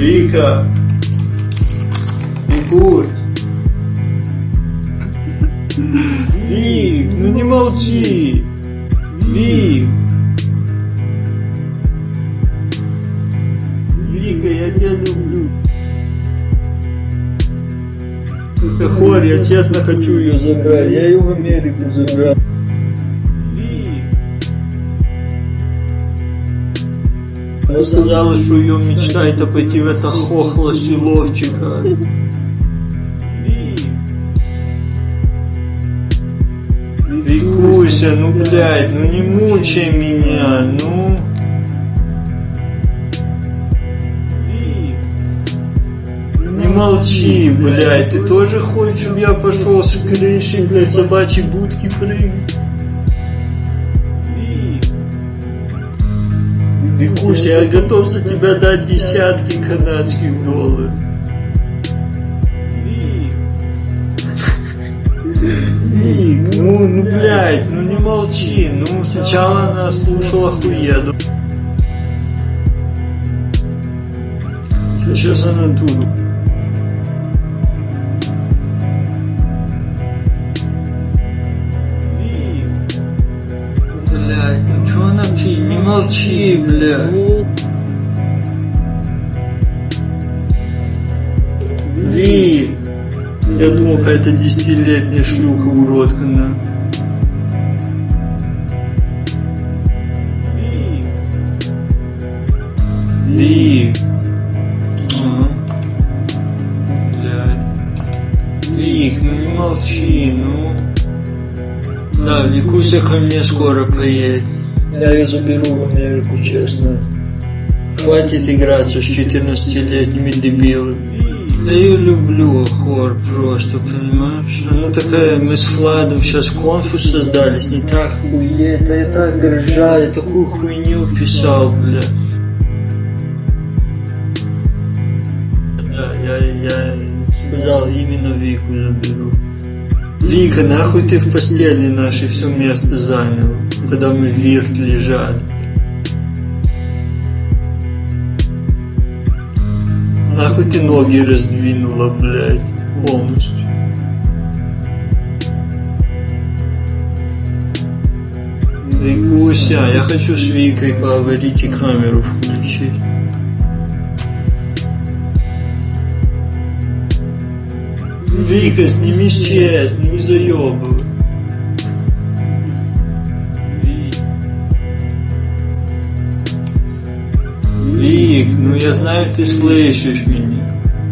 Вика! Викуль! Вик, ну не молчи! Вик! Вика, я тебя люблю. Это Хорь, я честно хочу ее забрать. Я ее в Америку забрал. Вик! Она сказала, что ее мечта это пойти в это хохло селовчика. Викуся, ну блядь, ну не мучай меня, ну. Не молчи, блядь, ты тоже хочешь, чтобы я пошел с крыши, блядь, собачьей будки прыгать? Викуся, я готов за тебя дать десятки канадских долларов. Вик, ну блядь, ну не молчи, ну сначала она слушала хуеду. Сейчас она тут. Блядь, ну чё она пи? Не молчи, блядь. Вик. Я думал, какая-то 10-летняя шлюха уродка, да. Вик. Блядь. Вик, ну не молчи, ну. Да, Викуся ко мне скоро поедет. Я ее заберу в Америку, честно. Хватит играться с 14-летними дебилами. Я ее люблю, Хор, просто, понимаешь? Ну такая, мы с Владом сейчас конфу создали, с ней так хует, а я так горжал, я такую хуйню писал, бля. Да, я сказал, именно Вику заберу. Вика, нахуй ты в постели нашей все место занял, когда мы вирт лежали. Нахуй ты ноги раздвинула, блядь, полностью. Викуся, я хочу с Викой поговорить и камеру включить. Вика, сними честь, не заебывай. Вик, ну я знаю, ты слышишь меня.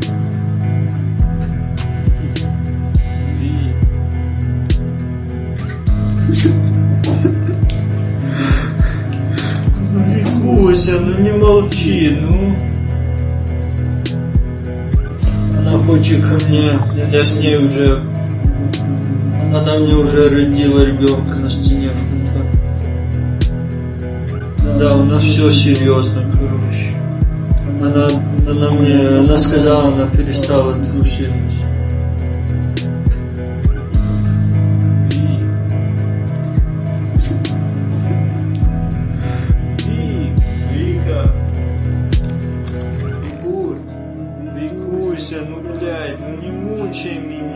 Ну, Викуся, ну не молчи, ну. Она хочет ко мне, я с ней уже. Она мне уже родила ребенка на стене. Да, у нас все серьезно, короче. Она сказала, она перестала трусить. Вика. Викуся, ну блядь, ну не мучай меня.